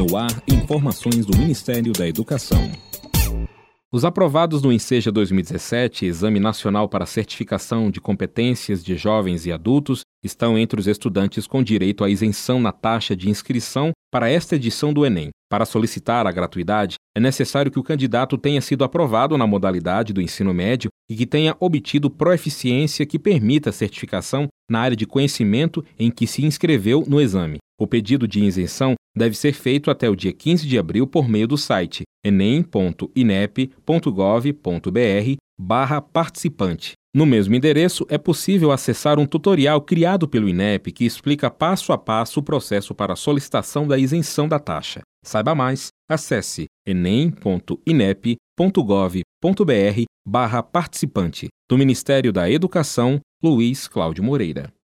No ar, informações do Ministério da Educação. Os aprovados no Enseja 2017, Exame Nacional para Certificação de Competências de Jovens e Adultos, estão entre os estudantes com direito à isenção na taxa de inscrição para esta edição do Enem. Para solicitar a gratuidade, é necessário que o candidato tenha sido aprovado na modalidade do ensino médio e que tenha obtido proeficiência que permita a certificação na área de conhecimento em que se inscreveu no exame. O pedido de isenção deve ser feito até o dia 15 de abril por meio do site enem.inep.gov.br/participante. No mesmo endereço, é possível acessar um tutorial criado pelo INEP que explica passo a passo o processo para a solicitação da isenção da taxa. Saiba mais, acesse enem.inep.gov.br/participante. Do Ministério da Educação, Luiz Cláudio Moreira.